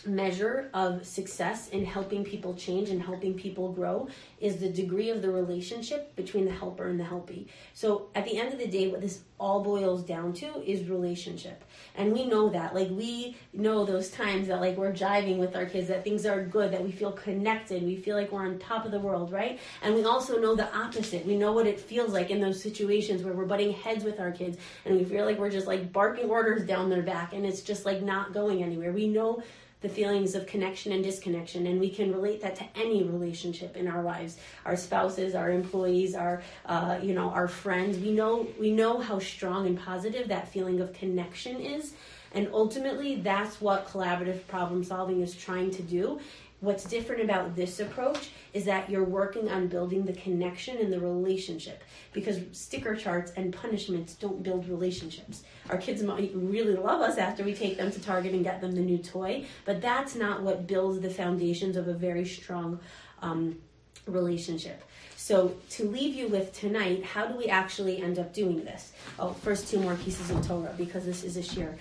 measure of success in helping people change and helping people grow is the degree of the relationship between the helper and the helpee. So at the end of the day, what this all boils down to is relationship. And we know that, like, we know those times that, like, we're jiving with our kids, that things are good, that we feel connected, we feel like we're on top of the world, right? And we also know the opposite. We know what it feels like in those situations where we're butting heads with our kids and we feel like we're just like barking orders down their back and it's just like not going anywhere. We know the feelings of connection and disconnection, and we can relate that to any relationship in our lives, our spouses, our employees, our our friends. We know how strong and positive that feeling of connection is, and ultimately that's what collaborative problem solving is trying to do. What's different about this approach is that you're working on building the connection and the relationship, because sticker charts and punishments don't build relationships. Our kids might really love us after we take them to Target and get them the new toy, but that's not what builds the foundations of a very strong relationship. So to leave you with tonight, how do we actually end up doing this? Oh, first 2 more pieces of Torah, because this is a shir.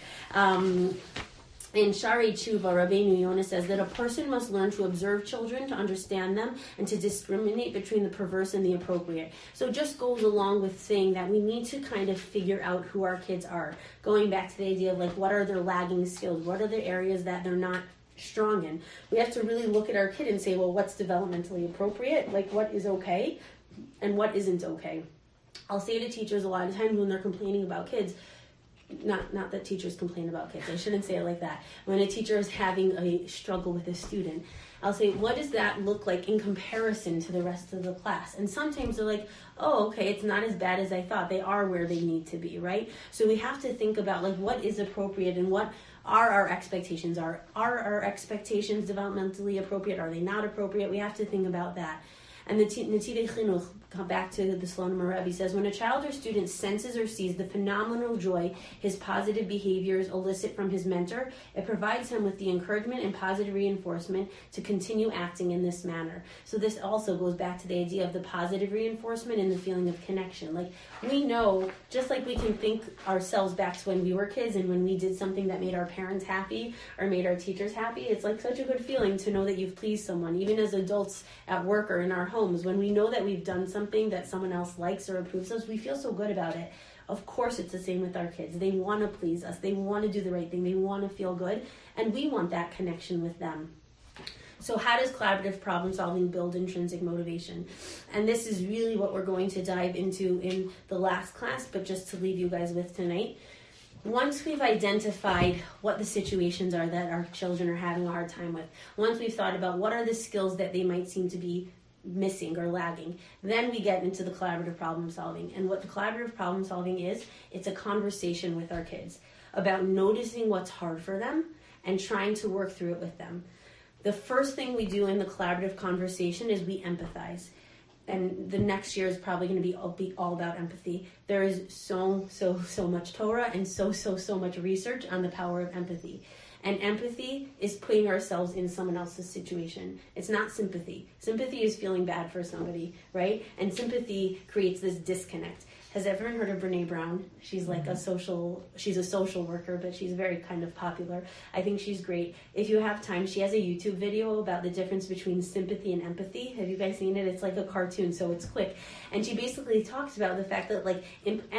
In Shari Tshuva, Rabbeinu Yonah says that a person must learn to observe children, to understand them, and to discriminate between the perverse and the appropriate. So it just goes along with saying that we need to kind of figure out who our kids are. Going back to the idea of, like, what are their lagging skills? What are the areas that they're not strong in? We have to really look at our kid and say, well, what's developmentally appropriate? Like, what is okay and what isn't okay? I'll say to teachers a lot of times when they're complaining about kids, not that teachers complain about kids, I shouldn't say it like that. When a teacher is having a struggle with a student, I'll say, what does that look like in comparison to the rest of the class? And sometimes they're like, oh, okay, it's not as bad as I thought. They are where they need to be, right? So we have to think about, like, what is appropriate and what are our expectations? Are our expectations developmentally appropriate? Are they not appropriate? We have to think about that. And the Netivei Chinuch, come back to the Slonim Rebbe, says, when a child or student senses or sees the phenomenal joy his positive behaviors elicit from his mentor, it provides him with the encouragement and positive reinforcement to continue acting in this manner. So this also goes back to the idea of the positive reinforcement and the feeling of connection. Like, we know, just like we can think ourselves back to when we were kids and when we did something that made our parents happy or made our teachers happy, it's like such a good feeling to know that you've pleased someone, even as adults at work or in our homes. When we know that we've done something that someone else likes or approves of, we feel so good about it. Of course, it's the same with our kids. They want to please us. They want to do the right thing. They want to feel good. And we want that connection with them. So how does collaborative problem solving build intrinsic motivation? And this is really what we're going to dive into in the last class, but just to leave you guys with tonight. Once we've identified what the situations are that our children are having a hard time with, once we've thought about what are the skills that they might seem to be missing or lagging, then we get into the collaborative problem solving. And what the collaborative problem solving is, it's a conversation with our kids about noticing what's hard for them and trying to work through it with them. The first thing we do in the collaborative conversation is we empathize. And the next year is probably going to be all about empathy. There is so much Torah and so much research on the power of empathy. And empathy is putting ourselves in someone else's situation. It's not sympathy. Sympathy is feeling bad for somebody, right? And sympathy creates this disconnect. Has everyone heard of Brene Brown? She's like she's a social worker, but she's very kind of popular. I think she's great. If you have time, she has a YouTube video about the difference between sympathy and empathy. Have you guys seen it? It's like a cartoon, so it's quick. And she basically talks about the fact that, like,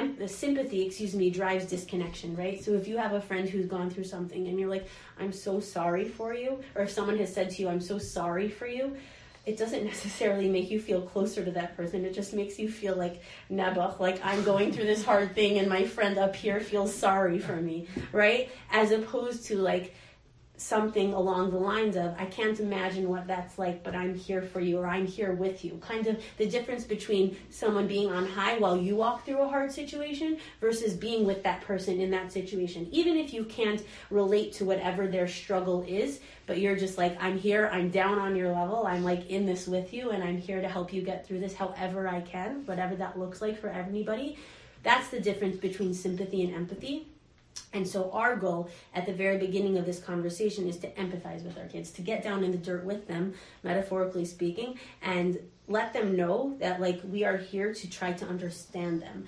sympathy, drives disconnection, right? So if you have a friend who's gone through something and you're like, I'm so sorry for you, or if someone has said to you, I'm so sorry for you, it doesn't necessarily make you feel closer to that person. It just makes you feel like Nebuch, like I'm going through this hard thing and my friend up here feels sorry for me, right? As opposed to, like, something along the lines of, I can't imagine what that's like, but I'm here for you, or I'm here with you. Kind of the difference between someone being on high while you walk through a hard situation versus being with that person in that situation. Even if you can't relate to whatever their struggle is, but you're just like, I'm here, I'm down on your level, I'm like in this with you, and I'm here to help you get through this however I can, whatever that looks like for everybody. That's the difference between sympathy and empathy. And so our goal at the very beginning of this conversation is to empathize with our kids, to get down in the dirt with them, metaphorically speaking, and let them know that, like, we are here to try to understand them.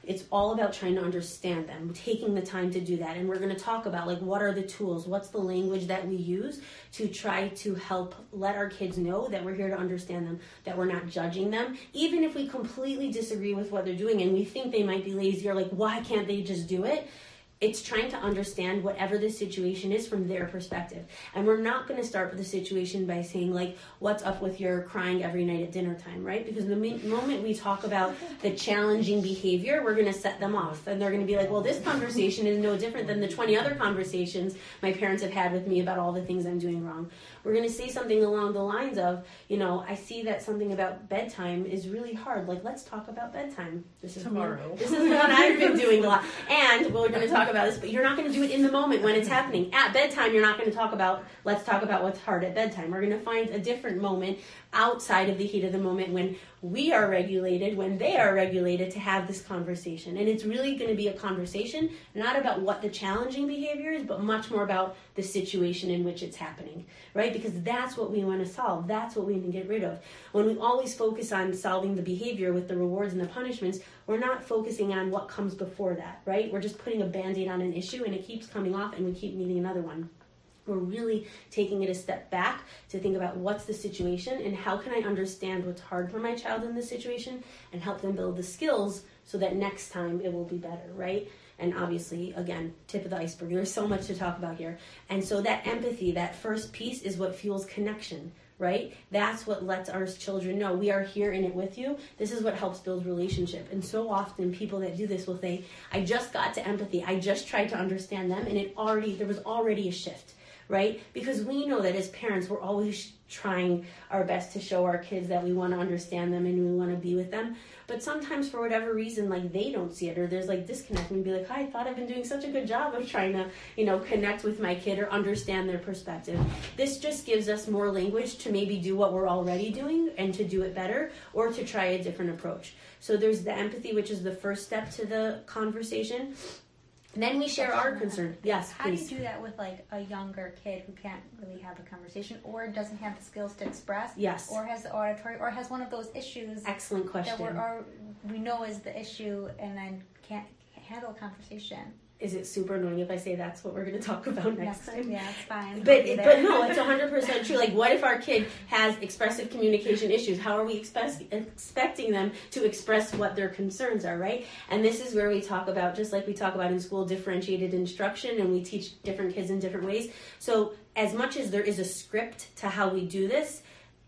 It's all about trying to understand them, taking the time to do that. And we're going to talk about, like, what are the tools, what's the language that we use to try to help let our kids know that we're here to understand them, that we're not judging them. Even if we completely disagree with what they're doing and we think they might be lazy or like, why can't they just do it? It's trying to understand whatever the situation is from their perspective. And we're not going to start with the situation by saying, like, what's up with your crying every night at dinner time, right? Because the moment we talk about the challenging behavior, we're going to set them off. And they're going to be like, well, this conversation is no different than the 20 other conversations my parents have had with me about all the things I'm doing wrong. We're going to say something along the lines of, you know, I see that something about bedtime is really hard. Like, let's talk about bedtime. This is tomorrow. This is the one I've been doing a lot. And we're going to talk about this, but you're not going to do it in the moment when it's happening. At bedtime, you're not going to talk about, let's talk about what's hard at bedtime. We're going to find a different moment outside of the heat of the moment when we are regulated, when they are regulated, to have this conversation. And it's really going to be a conversation, not about what the challenging behavior is, but much more about the situation in which it's happening, right? Because that's what we want to solve. That's what we need to get rid of. When we always focus on solving the behavior with the rewards and the punishments, we're not focusing on what comes before that, right? We're just putting a Band-Aid on an issue and it keeps coming off and we keep needing another one. We're really taking it a step back to think about what's the situation and how can I understand what's hard for my child in this situation and help them build the skills so that next time it will be better, right? And obviously, again, tip of the iceberg. There's so much to talk about here. And so that empathy, that first piece, is what fuels connection, right? That's what lets our children know we are here in it with you. This is what helps build relationship. And so often people that do this will say, I just got to empathy. I just tried to understand them, and there was already a shift. Right? Because we know that as parents, we're always trying our best to show our kids that we want to understand them and we want to be with them. But sometimes for whatever reason, like, they don't see it or there's like disconnect, and we'd be like, hi, I thought I've been doing such a good job of trying to, you know, connect with my kid or understand their perspective. This just gives us more language to maybe do what we're already doing and to do it better or to try a different approach. So there's the empathy, which is the first step to the conversation. Then we share our concern. Yes, how please. do you do that with like a younger kid who can't really have a conversation or doesn't have the skills to express? Yes. Or has the auditory or has one of those issues. Excellent question. That we know is the issue and then can't handle a conversation. Is it super annoying if I say that's what we're going to talk about next time? Yeah, it's fine. But no, it's 100% true. Like, what if our kid has expressive communication issues? How are we expecting them to express what their concerns are, right? And this is where we talk about, just like we talk about in school, differentiated instruction, and we teach different kids in different ways. So as much as there is a script to how we do this,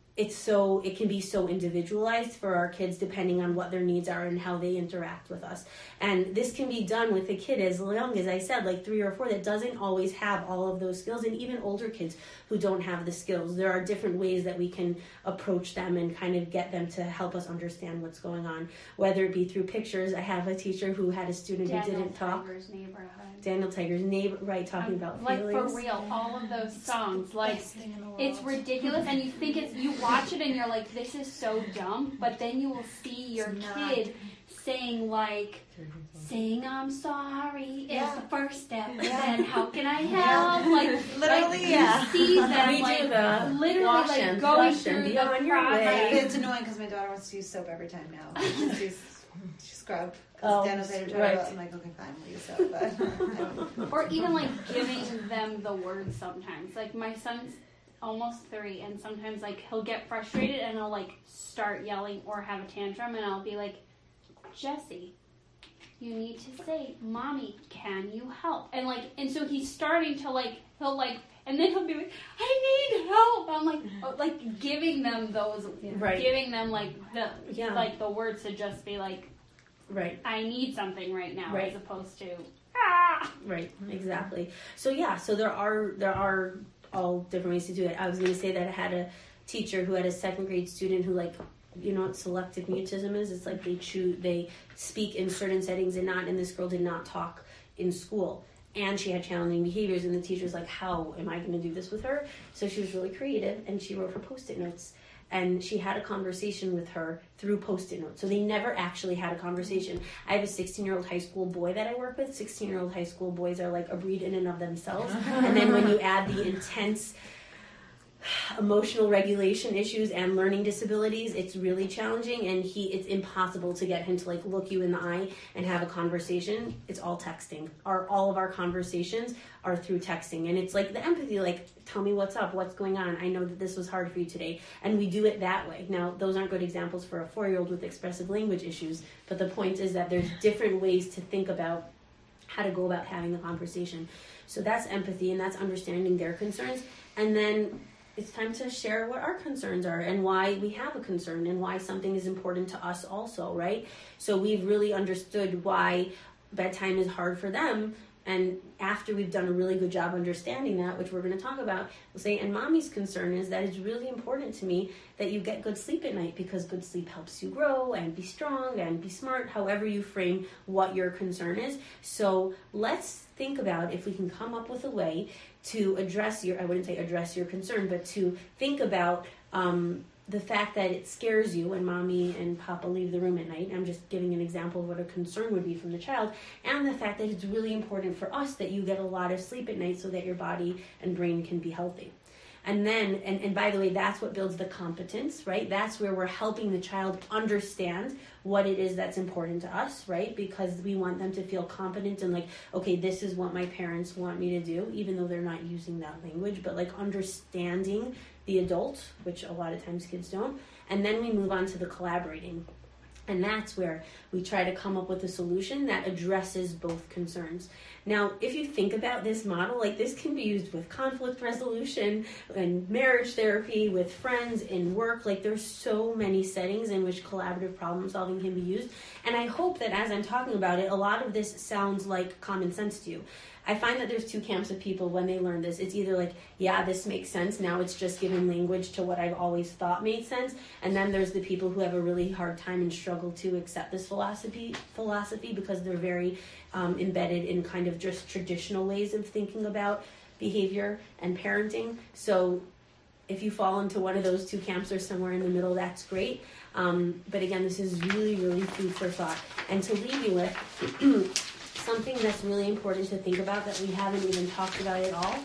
it can be so individualized for our kids depending on what their needs are and how they interact with us. And this can be done with a kid as young as I said, like 3 or 4, that doesn't always have all of those skills, and even older kids who don't have the skills. There are different ways that we can approach them and kind of get them to help us understand what's going on, whether it be through pictures. I have a teacher who had a student who didn't talk. Daniel Tiger's neighborhood, right, talking about like feelings. For real, all of those songs, like, it's ridiculous, and you think you watch it and you're like, this is so dumb, but then you will see your kid saying I'm sorry is the first step, and then how can I help? Like, literally, you see them, like, literally, like, going through the process. It's annoying because my daughter wants to use soap every time now. She scrub. Daniel's I'm like, okay, fine, we'll use soap. But or even, like, giving them the words sometimes. Like, my son's almost 3, and sometimes, like, he'll get frustrated and he'll, like, start yelling or have a tantrum, and I'll be like, Jesse, you need to say, Mommy, can you help? And, like, and so he's starting to, like, he'll, like, and then he'll be like, I need help. I'm like, giving them those, giving them, like, the words to just be like, I need something right now, as opposed to, Right, exactly. So there are all different ways to do it. I was going to say that I had a teacher who had a 2nd grade student who, like, you know what selective mutism is? It's like they speak in certain settings and not, and this girl did not talk in school. And she had challenging behaviors, and the teacher was like, how am I going to do this with her? So she was really creative, and she wrote her Post-it notes. And she had a conversation with her through Post-it notes. So they never actually had a conversation. I have a 16-year-old high school boy that I work with. 16-year-old high school boys are like a breed in and of themselves. And then when you add the intense emotional regulation issues and learning disabilities, it's really challenging, and it's impossible to get him to like look you in the eye and have a conversation. It's all texting. All of our conversations are through texting, and it's like the empathy, like, tell me what's up, what's going on, I know that this was hard for you today, and we do it that way. Now, those aren't good examples for a 4-year-old with expressive language issues, but the point is that there's different ways to think about how to go about having the conversation. So that's empathy, and that's understanding their concerns, and then it's time to share what our concerns are and why we have a concern and why something is important to us also, right? So we've really understood why bedtime is hard for them. And after we've done a really good job understanding that, which we're going to talk about, we'll say, and mommy's concern is that it's really important to me that you get good sleep at night, because good sleep helps you grow and be strong and be smart, however you frame what your concern is. So let's think about if we can come up with a way to address I wouldn't say address your concern, but to think about the fact that it scares you when mommy and papa leave the room at night. I'm just giving an example of what a concern would be from the child, and the fact that it's really important for us that you get a lot of sleep at night so that your body and brain can be healthy. And then, and by the way, that's what builds the competence, right? That's where we're helping the child understand what it is that's important to us, right? Because we want them to feel competent and like, okay, this is what my parents want me to do, even though they're not using that language, but like understanding the adult, which a lot of times kids don't. And then we move on to the collaborating. And that's where we try to come up with a solution that addresses both concerns. Now, if you think about this model, like this can be used with conflict resolution and marriage therapy, with friends, in work. Like there's so many settings in which collaborative problem solving can be used. And I hope that as I'm talking about it, a lot of this sounds like common sense to you. I find that there's two camps of people when they learn this. It's either like, yeah, this makes sense. Now it's just giving language to what I've always thought made sense. And then there's the people who have a really hard time and struggle to accept this philosophy because they're very embedded in kind of just traditional ways of thinking about behavior and parenting. So if you fall into one of those two camps or somewhere in the middle, that's great. But again, this is really, really food for thought. And to leave you with something that's really important to think about that we haven't even talked about at all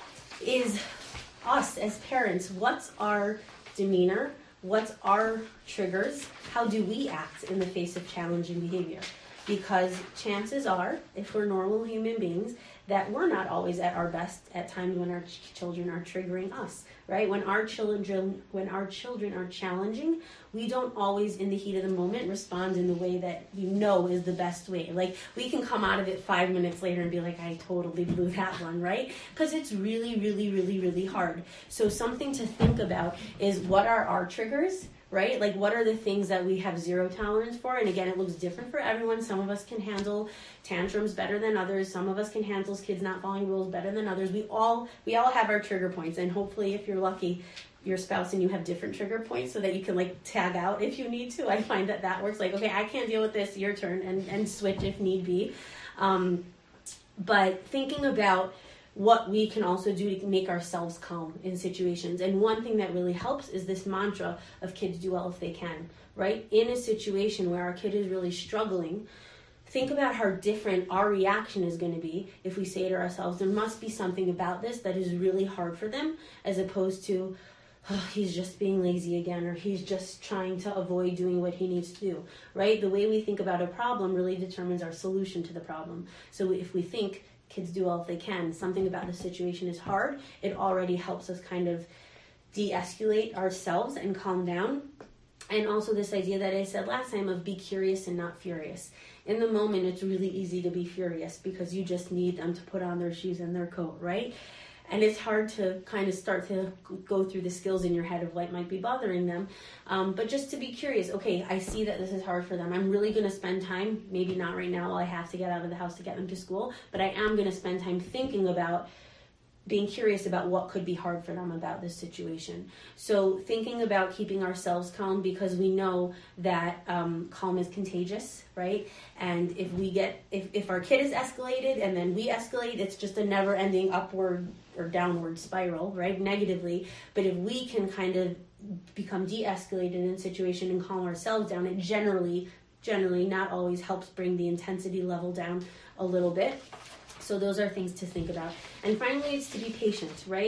is us as parents. What's our demeanor? What's our triggers? How do we act in the face of challenging behavior? Because chances are, if we're normal human beings, that we're not always at our best at times when our children are triggering us, right? When our children are challenging, we don't always, in the heat of the moment, respond in the way that you know is the best way. Like, we can come out of it 5 minutes later and be like, I totally blew that one, right? Because it's really, really, really, really hard. So something to think about is, what are our triggers? Right? Like, what are the things that we have zero tolerance for? And again, it looks different for everyone. Some of us can handle tantrums better than others. Some of us can handle kids not following rules better than others. We all have our trigger points. And hopefully, if you're lucky, your spouse and you have different trigger points so that you can like tag out if you need to. I find that works. Like, okay, I can't deal with this, your turn, and switch if need be. But thinking about what we can also do to make ourselves calm in situations. And one thing that really helps is this mantra of kids do well if they can, right? In a situation where our kid is really struggling, think about how different our reaction is going to be if we say to ourselves, there must be something about this that is really hard for them, as opposed to, oh, he's just being lazy again, or he's just trying to avoid doing what he needs to do, right? The way we think about a problem really determines our solution to the problem. So if we think kids do well if they can, something about the situation is hard, it already helps us kind of de-escalate ourselves and calm down. And also this idea that I said last time of be curious and not furious. In the moment, it's really easy to be furious because you just need them to put on their shoes and their coat, right? And it's hard to kind of start to go through the skills in your head of what might be bothering them. But just to be curious, okay, I see that this is hard for them. I'm really going to spend time, maybe not right now while I have to get out of the house to get them to school, but I am going to spend time thinking about being curious about what could be hard for them about this situation. So thinking about keeping ourselves calm, because we know that calm is contagious, right? And if our kid is escalated and then we escalate, it's just a never-ending upward or downward spiral, right? Negatively. But if we can kind of become de-escalated in a situation and calm ourselves down, it generally, not always, helps bring the intensity level down a little bit. So those are things to think about. And finally, it's to be patient, right?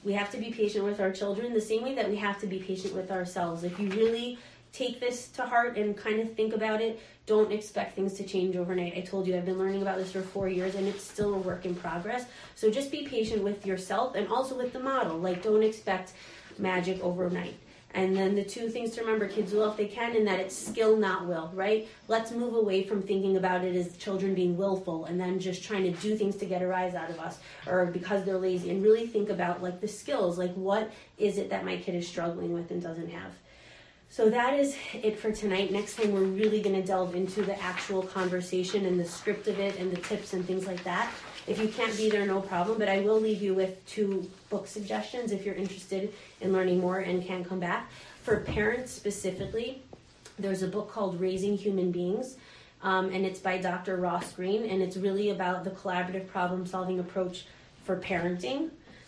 we have to be patient with our children the same way that we have to be patient with ourselves. If you really take this to heart and kind of think about it, don't expect things to change overnight. I told you I've been learning about this for 4 years and it's still a work in progress. So just be patient with yourself and also with the model. Like, don't expect magic overnight. And then the two things to remember, kids will if they can, and that it's skill, not will, right? Let's move away from thinking about it as children being willful and then just trying to do things to get a rise out of us or because they're lazy, and really think about like the skills, like what is it that my kid is struggling with and doesn't have. So that is it for tonight. Next time we're really going to delve into the actual conversation and the script of it and the tips and things like that. If you can't be there, no problem, but I will leave you with 2 book suggestions if you're interested in learning more and can come back. For parents specifically, there's a book called Raising Human Beings, and it's by Dr. Ross Greene, and it's really about the collaborative problem-solving approach for parenting.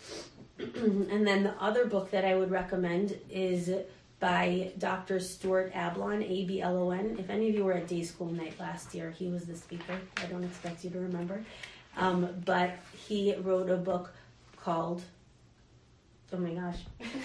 And then the other book that I would recommend is by Dr. Stuart Ablon, A-B-L-O-N. If any of you were at Day School Night last year, he was the speaker. I don't expect you to remember. But he wrote a book called, oh my gosh,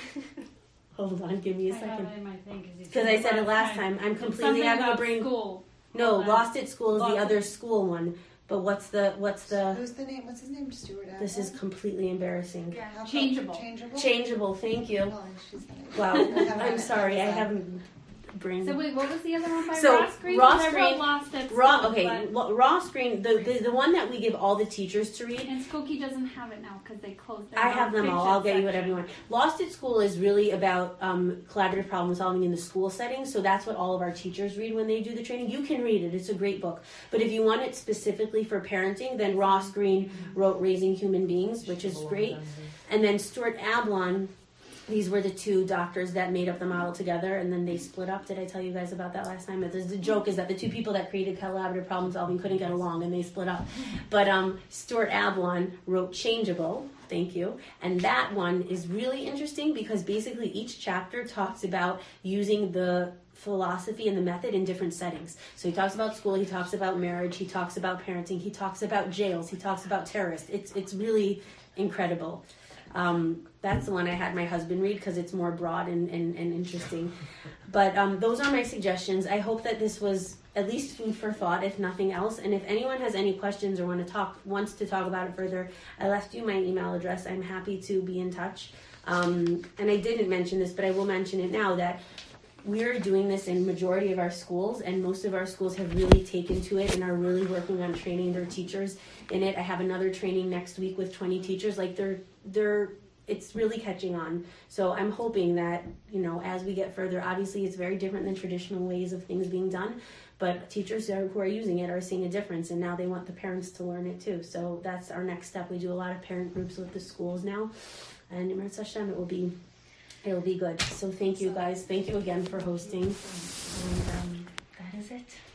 hold on, give me a second. I have it in my thing because I said it last time. I'm completely having a brain. School. No, Lost at School is the other school one. But what's the? Who's the name? What's his name? Stuart Ablon? This is completely embarrassing. Yeah. Changeable. Changeable. Thank you. Oh, she's Wow. I'm sorry. I haven't. Brain. So wait, what was the other one by So, Ross Greene? Ross I wrote Greene- Lost at School, Ross Greene, the one that we give all the teachers to read. and Skokie doesn't have it now because they closed their I have them all. nonfiction I'll get you whatever you section. want. Lost at School is really about collaborative problem solving in the school setting. So that's what all of our teachers read when they do the training. You can read it. It's a great book. But if you want it specifically for parenting, then Ross Greene wrote Raising Human Beings, which is great. And then Stuart Ablon, these were the 2 doctors that made up the model together, and then they split up. Did I tell you guys about that last time? The joke is that the 2 people that created collaborative problem solving couldn't get along, and they split up. But Stuart Ablon wrote Changeable, thank you, and that one is really interesting because basically each chapter talks about using the philosophy and the method in different settings. So he talks about school, he talks about marriage, he talks about parenting, he talks about jails, he talks about terrorists. It's really incredible. That's the one I had my husband read because it's more broad and interesting. But those are my suggestions. I hope that this was at least food for thought, if nothing else. And if anyone has any questions or wants to talk about it further, I left you my email address. I'm happy to be in touch. And I didn't mention this, but I will mention it now that we're doing this in majority of our schools, and most of our schools have really taken to it and are really working on training their teachers in it. I have another training next week with 20 teachers. Like it's really catching on. So I'm hoping that, as we get further, obviously it's very different than traditional ways of things being done, but teachers who are using it are seeing a difference, and now they want the parents to learn it too. So that's our next step. We do a lot of parent groups with the schools now, and in Hashem it'll be good. So thank you guys. Thank you again for hosting. And that is it.